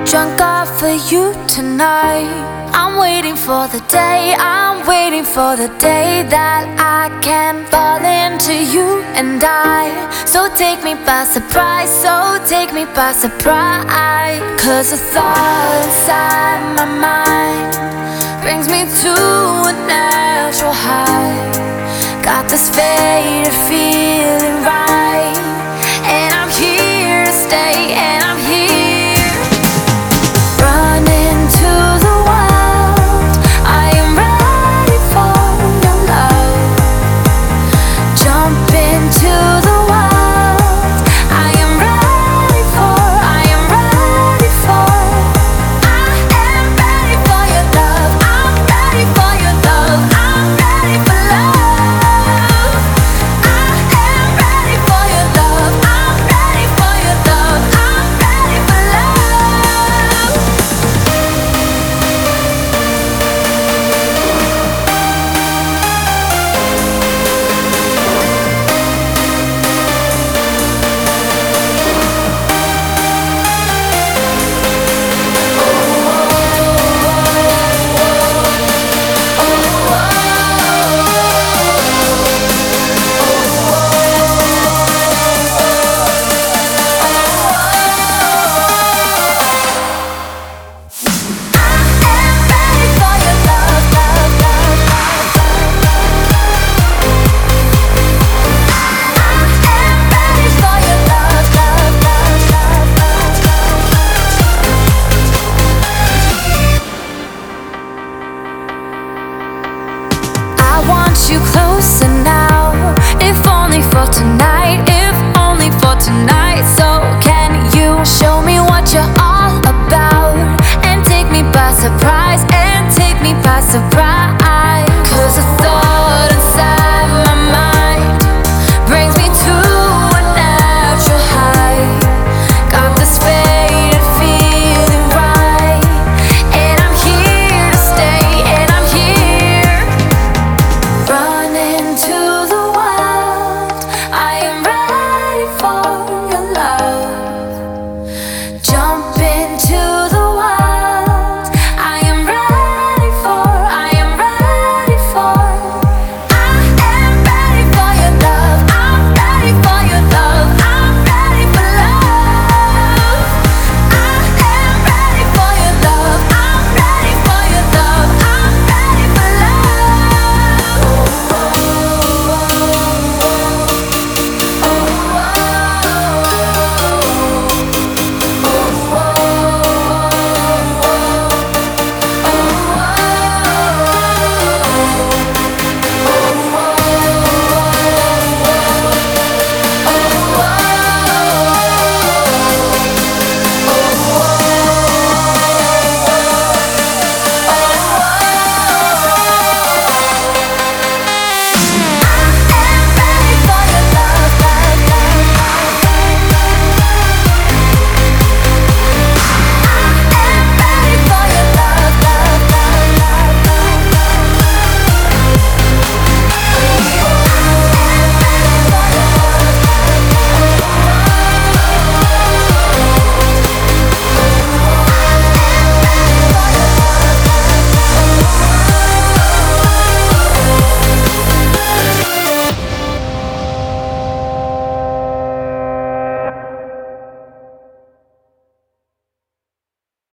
drunk off for you tonight. I'm waiting for the day, I'm waiting for the day that I can fall into you and I. So take me by surprise, so take me by surprise. Cause the thought inside my mind brings me to a natural high. Got this faded feeling right